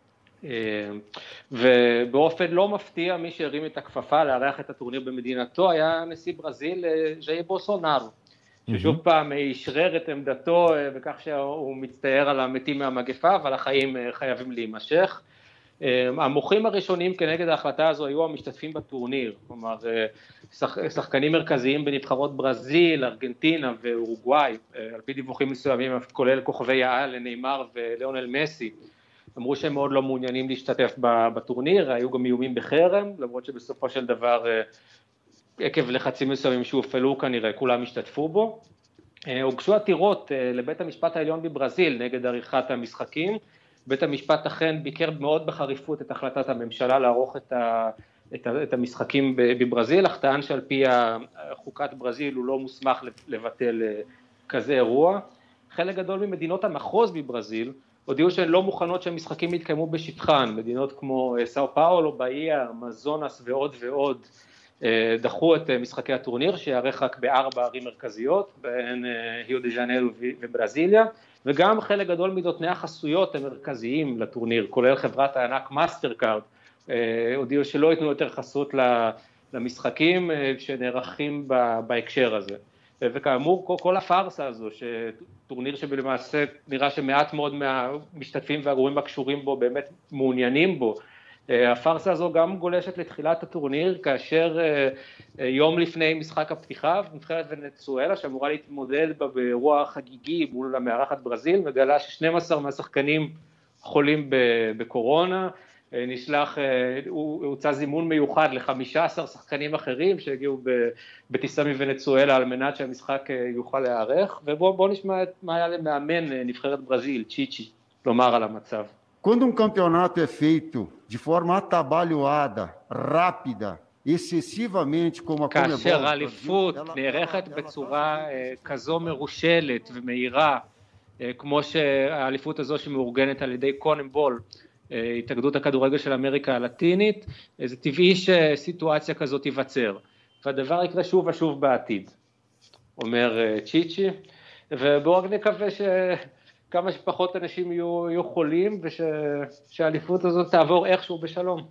ובאופן לא מפתיע מי שהרים את הכפפה לארח את הטורניר במדינתו היה נשיא ברזיל ז'איר בולסונארו, ששוב פעם ישרר את עמדתו בכך שהוא מצטער על המתים מהמגפה, אבל החיים חייבים להימשך. המוחים הראשונים כנגד ההחלטה הזו היו המשתתפים בטורניר, כלומר שחקנים מרכזיים בנבחרות ברזיל, ארגנטינה ואורוגוואי, על פי דיווחים מסוימים כולל כוכבי העל ניימר וליאונל מסי, אמרו שהם מאוד לא מעוניינים להשתתף בטורניר. היו גם איומים בחרם, למרות שבסופו של דבר עקב לחצים מסוימים שהופעלו כנראה כולם השתתפו בו. הוגשו עתירות לבית המשפט העליון בברזיל נגד עריכת המשחקים. בית המשפט אכן ביקר מאוד בחריפות את החלטת הממשלה לערוך את, ה, את, ה, את המשחקים בברזיל, אך טען שעל פי חוקת ברזיל הוא לא מוסמך לבטל כזה אירוע. חלק גדול ממדינות המחוז בברזיל הודיעו שהן לא מוכנות שהמשחקים יתקיימו בשטחן. מדינות כמו סאו פאולו, באיה, אמזונס ועוד ועוד דחו את משחקי הטורניר שיערך רק בארבע ערים מרכזיות, בהן היו דה ז'אנרו וברזיליה, וגם חלק גדול מדותני החסויות המרכזיים לטורניר, כולל חברת הענק מאסטרקארד, הודיעו שלא ייתנו יותר חסות למשחקים שנערכים בהקשר הזה. וכאמור, כל, כל הפארסה הזו, שטורניר שבלמעשה נראה שמעט מאוד מהמשתתפים והגורמים הקשורים בו באמת מעוניינים בו, הפארסה הזו גם גולשת לתחילת הטורניר, כאשר יום לפני משחק הפתיחה, נבחרת ונסואלה, שאמורה להתמודד בה באירוע חגיגי מול המארחת ברזיל, מגלה ש-שנים עשר מהשחקנים חולים בקורונה, נשלח, הוצא זימון מיוחד ל-חמישה עשר שחקנים אחרים שהגיעו בטיסה מוונצואלה על מנת שהמשחק יוכל להיערך, ובואו נשמע מה היה למאמן נבחרת ברזיל, צ'יצ'י, לומר על המצב. Quando um campeonato é feito de forma atabalhoada, rápida, excessivamente como a Conmebol, כאשר האליפות נערכת בצורה כזו מרושלת ומהירה, כמו שהאליפות הזו שמאורגנת על ידי קונמבול, התאגדות הכדורגל של אמריקה הלטינית, זה טבעי שסיטואציה כזאת תיווצר, והדבר יקרה שוב ושוב בעתיד, אומר צ'יצ'י, ובואו רק נקווה שכמה שפחות אנשים יהיו, יהיו חולים, ושהאליפות הזאת תעבור איכשהו בשלום.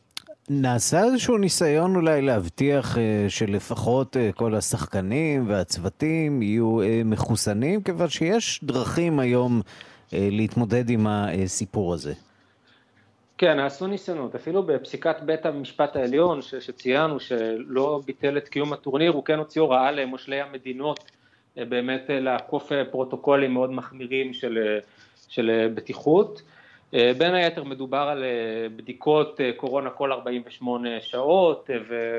נעשה איזשהו ניסיון אולי להבטיח שלפחות כל השחקנים והצוותים יהיו מחוסנים, כיוון שיש דרכים היום להתמודד עם הסיפור הזה. כן, נעשו ניסיונות, אפילו בפסיקת בית המשפט העליון ש- שציינו שלא ביטל את קיום הטורניר, הוא כן הוציא הוראה למושלי המדינות באמת לעקוף פרוטוקולים מאוד מחמירים של, של בטיחות. בין היתר מדובר על בדיקות קורונה כל ארבעים ושמונה שעות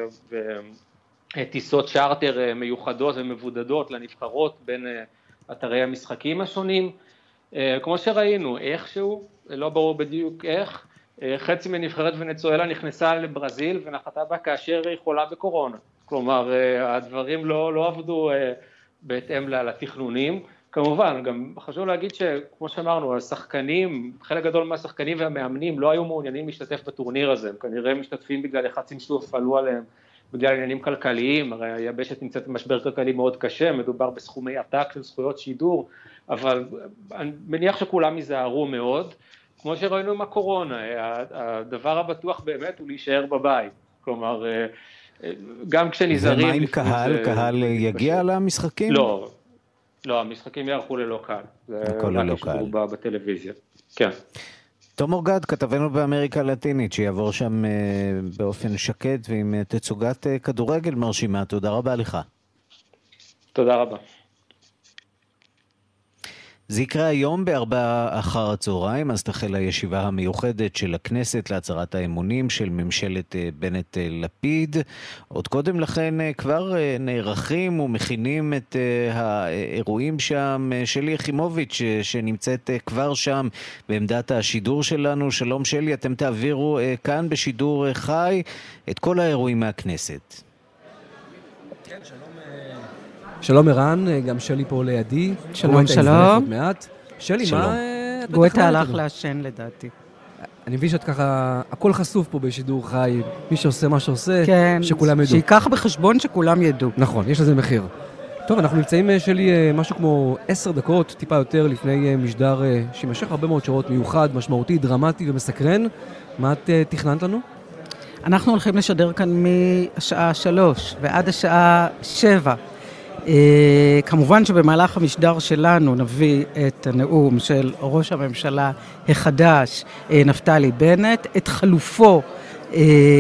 וטיסות צ'ארטר מיוחדות ומבודדות לנבחרות בין אתרי המשחקים השונים. כמו שראינו, איכשהו, לא ברור בדיוק איך, חצי מנבחרת ונצואלה נכנסה לברזיל ונחתה בה כאשר היא חולה בקורונה. כלומר, הדברים לא, לא עבדו בהתאם לתכנונים. כמובן, גם חשוב להגיד שכמו שאמרנו, השחקנים, חלק גדול מהשחקנים והמאמנים לא היו מעוניינים להשתתף בטורניר הזה, הם כנראה משתתפים בגלל לחצים שהופעלו עליהם, בגלל עניינים כלכליים, הרי היבשת נמצאת במשבר כלכלי מאוד קשה, מדובר בסכומי עתק של זכויות שידור, אבל אני מניח שכולם ייזהרו מאוד, כמו שראינו עם הקורונה, הדבר הבטוח באמת הוא להישאר בבית, כלומר, גם כשנזהרים... ומה עם קהל? קהל יגיע למשחקים? לא. לא, המשחקים יערכו ללא קהל. הכל ללא קהל. זה בטלוויזיה. כן. תום אורגד, כתבנו באמריקה הלטינית, שיעבור שם באופן שקט ועם תצוגת כדורגל מרשימה. תודה רבה לך. תודה רבה. זה יקרה היום בארבע אחר הצהריים, אז תחל הישיבה המיוחדת של הכנסת להצהרת האמונים של ממשלת בנט-לפיד. עוד קודם לכן כבר נערכים ומכינים את האירועים שם. שלי יחימוביץ' שנמצאת כבר שם בעמדת השידור שלנו. שלום שלי, אתם תעבירו כאן בשידור חי את כל האירועים מהכנסת. כן, שלום. שלום ערן, גם שלי פה לידי. שלום, שלום. שלי, מה... גואטה הלך לעשן לדעתי. אני מבין שאת ככה, הכל חשוף פה בשידור חי, מי שעושה מה שעושה, כן, שכולם ידעו. שיקח בחשבון שכולם ידעו. נכון, יש לזה מחיר. טוב, אנחנו נמצאים שלי משהו כמו עשר דקות, טיפה יותר לפני משדר שימשך הרבה מאוד שעות, מיוחד, משמעותי, דרמטי ומסקרן. מה את תכננת לנו? אנחנו הולכים לשדר כאן מהשעה שלוש ועד השעה שבע. Uh, כמובן שבמהלך המשדר שלנו נביא את הנאום של ראש הממשלה החדש uh, נפתלי בנט, את חלופו uh,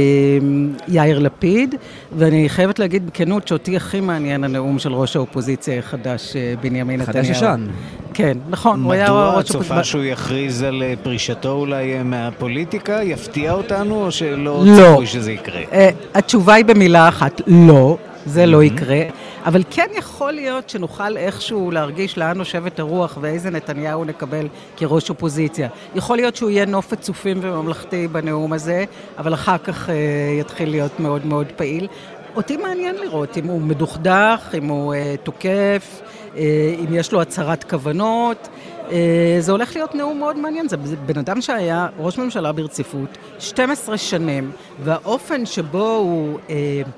יאיר לפיד, ואני חייבת להגיד בכנות שאותי הכי מעניין הנאום של ראש האופוזיציה החדש uh, בנימין נתניהו. חדש ישן. כן, נכון. מדוע הצופה שהוא יכריז על פרישתו אולי מהפוליטיקה? יפתיע אותנו או שלא לא. צפוי שזה יקרה? Uh, התשובה היא במילה אחת, לא. זה לא יקרה, אבל כן יכול להיות שנוכל איכשהו להרגיש לאן נושבת הרוח ואיזה נתניהו נקבל כראש אופוזיציה. יכול להיות שהוא יהיה נופת צופים וממלכתי בנאום הזה, אבל אחר כך uh, יתחיל להיות מאוד מאוד פעיל. אותי מעניין לראות אם הוא מדוכדך, אם הוא uh, תוקף, uh, אם יש לו הצהרת כוונות. Uh, זה הולך להיות נאום מאוד מעניין. זה בן אדם שהיה ראש ממשלה ברציפות שתים עשרה שנים, והאופן שבו הוא uh,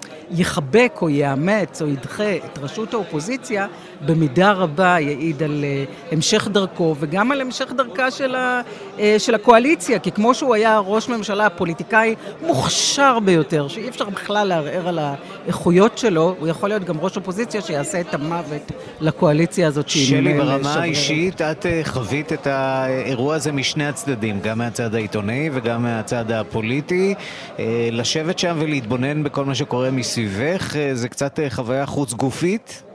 יחבק או יאמץ או ידחה את ראשות האופוזיציה, במידה רבה יעיד על uh, המשך דרכו וגם על המשך דרכה של, ה, uh, של הקואליציה, כי כמו שהוא היה ראש ממשלה פוליטיקאי מוכשר ביותר, שאי אפשר בכלל לערער על האיכויות שלו, הוא יכול להיות גם ראש אופוזיציה שיעשה את המוות לקואליציה הזאת. שלי, ברמה האישית, את חווית את האירוע הזה משני הצדדים, גם מהצד העיתונאי וגם מהצד הפוליטי. לשבת שם ולהתבונן בכל מה שקורה מסביבך, זה קצת חוויה חוץ גופית?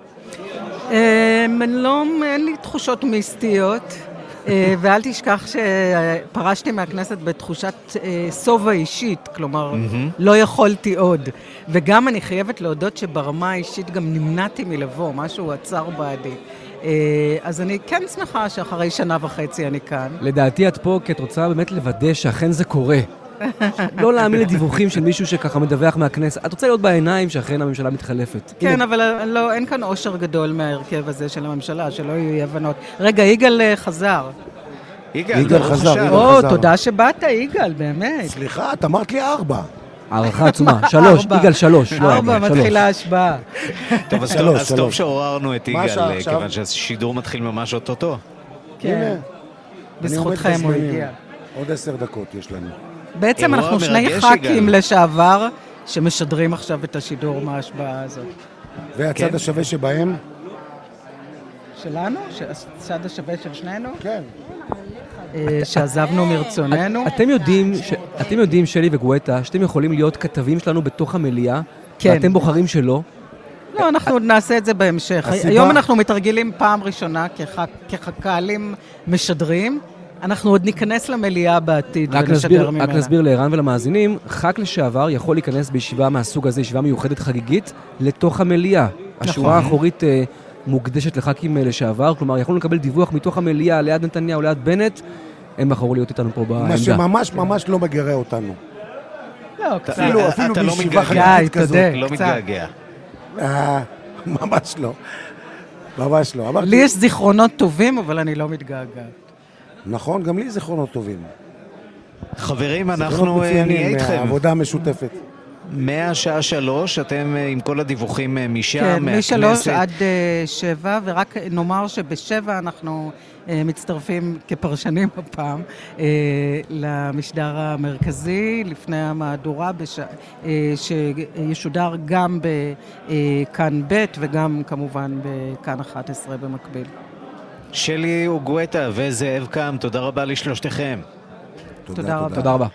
לא, אין לי תחושות מיסטיות, ואל תשכח שפרשתי מהכנסת בתחושת סובה אישית, כלומר, לא יכולתי עוד. וגם אני חייבת להודות שברמה האישית גם נמנעתי מלבוא, משהו עצר בעדי. אז אני כן שמחה שאחרי שנה וחצי אני כאן. לדעתי את פה כי את רוצה באמת לוודא שאכן זה קורה. לא להאמין לדיווחים של מישהו שככה מדווח מהכנסת. את רוצה להיות בעיניים שאכן הממשלה מתחלפת. כן, אבל לא, אין כאן אושר גדול מההרכב הזה של הממשלה, שלא יהיו הבנות. רגע, יגאל חזר. יגאל חזר. או, תודה שבאת, יגאל, באמת. סליחה, את אמרת לי ארבע. הערכה עצומה, שלוש, יגאל שלוש. ארבע, מתחילה השבעה. טוב, אז טוב שעוררנו את יגאל, כיוון שהשידור מתחיל ממש אוטוטו. כן, בזכותכם הוא הגיע. עוד עשר דקות יש לנו. בעצם אנחנו שני ח"כים לשעבר שמשדרים עכשיו את השידור מההשבעה הזאת. והצד השווה שבהם? שלנו? הצד השווה של שנינו? כן. שעזבנו מרצוננו. אתם יודעים, אתם יודעים שלי וגואטה, שאתם יכולים להיות כתבים שלנו בתוך המליאה, כן. ואתם בוחרים שלא? לא, אנחנו עוד נעשה את זה בהמשך. היום אנחנו מתרגילים פעם ראשונה כקהלים משדרים, אנחנו עוד ניכנס למליאה בעתיד רק ונשדר נסביר, ממנה. רק נסביר לערן ולמאזינים, ח"כ לשעבר יכול להיכנס בישיבה מהסוג הזה, ישיבה מיוחדת חגיגית, לתוך המליאה. השורה האחורית אה, מוקדשת לח"כים לשעבר, כלומר יכולנו לקבל דיווח מתוך המליאה ליד נתניהו, ליד בנט, הם בחרו להיות איתנו פה בעמדה. מה שממש ממש לא מגרה אותנו. לא, קצת. אפילו, אפילו אתה לא בישיבה מתגעגע, חגיגית כזאת. לא מתגעגע. אה, ממש לא. ממש לא. אמרתי, לי יש זיכרונות טובים, אבל אני לא מתגעגעת. נכון, גם לי זיכרונות טובים. חברים, אנחנו זיכרונות נהיה מצוינים, איתכם. מהעבודה המשותפת. מהשעה שלוש, אתם עם כל הדיווחים משם, כן, מהכנסת. משלוש עד שבע, ורק נאמר שבשבע אנחנו מצטרפים כפרשנים הפעם למשדר המרכזי, לפני המהדורה, שישודר גם בכאן ב' וגם כמובן בכאן אחת עשרה במקביל. שלי אוגואטה וזאב קם, תודה רבה לשלושתכם. תודה רבה. תודה רבה.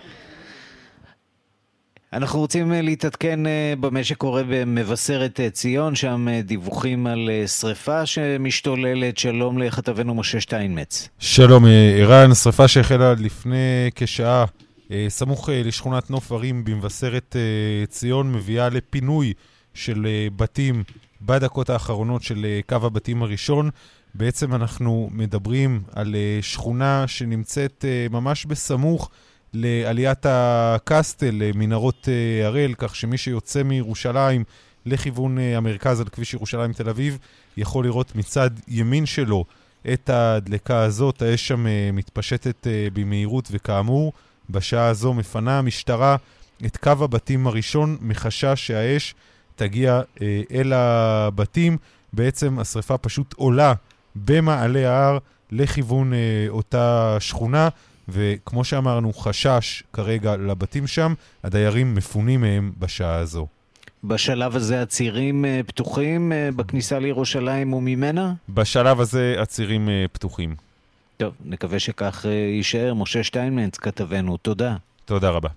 אנחנו רוצים להתעדכן במה שקורה במבשרת ציון, שם דיווחים על שריפה שמשתוללת. שלום לכתבנו משה שטיינמץ. שלום ערן, שריפה שהחלה לפני כשעה סמוך לשכונת נוף ערים במבשרת ציון מביאה לפינוי של בתים בדקות האחרונות של קו הבתים הראשון. בעצם אנחנו מדברים על שכונה שנמצאת ממש בסמוך לעליית הקסטל, מנהרות הראל, כך שמי שיוצא מירושלים לכיוון המרכז על כביש ירושלים תל אביב יכול לראות מצד ימין שלו את הדלקה הזאת. האש שם מתפשטת במהירות, וכאמור בשעה הזו מפנה המשטרה את קו הבתים הראשון מחשש שהאש תגיע אל הבתים. בעצם השריפה פשוט עולה במעלה ההר לכיוון אותה שכונה, וכמו שאמרנו, חשש כרגע לבתים שם, הדיירים מפונים מהם בשעה הזו. בשלב הזה הצירים פתוחים בכניסה לירושלים וממנה? בשלב הזה הצירים פתוחים. טוב, נקווה שכך יישאר. משה שטיינמץ, כתבנו, תודה. תודה רבה.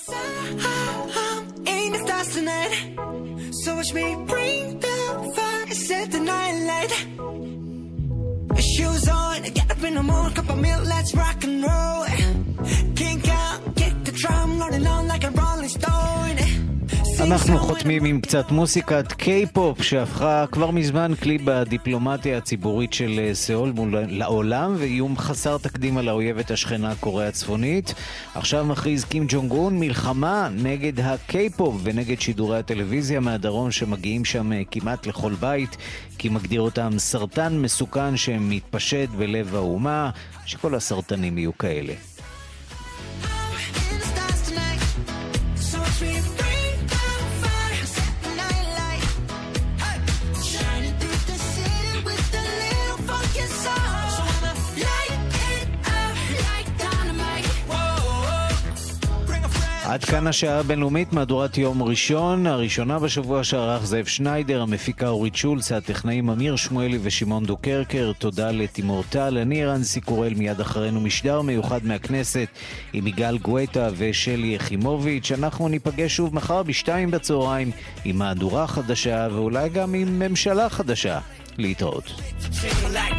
Shoes on, get up in the morning, cup of milk, let's rock and roll. Kink out, kick the drum, rolling on like a rolling stone. אנחנו חותמים עם קצת מוסיקת קיי-פופ שהפכה כבר מזמן כלי בדיפלומטיה הציבורית של סאול מול לעולם, ואיום חסר תקדים על האויבת השכנה קוריאה הצפונית. עכשיו מכריז קים ג'ונג און מלחמה נגד הקיי-פופ ונגד שידורי הטלוויזיה מהדרום שמגיעים שם כמעט לכל בית, כי מגדיר אותם סרטן מסוכן שמתפשט בלב האומה, שכל הסרטנים יהיו כאלה. עד כאן השעה הבינלאומית, מהדורת יום ראשון, הראשונה בשבוע שערך זאב שניידר, המפיקה אורית שולץ, הטכנאים אמיר שמואלי ושמעון דוקרקר. תודה לתימור טל, אני ערן סיקורל. מיד אחרינו משדר מיוחד מהכנסת עם יגאל גואטה ושלי יחימוביץ'. אנחנו ניפגש שוב מחר בשתיים בצהריים עם מהדורה חדשה ואולי גם עם ממשלה חדשה. להתראות.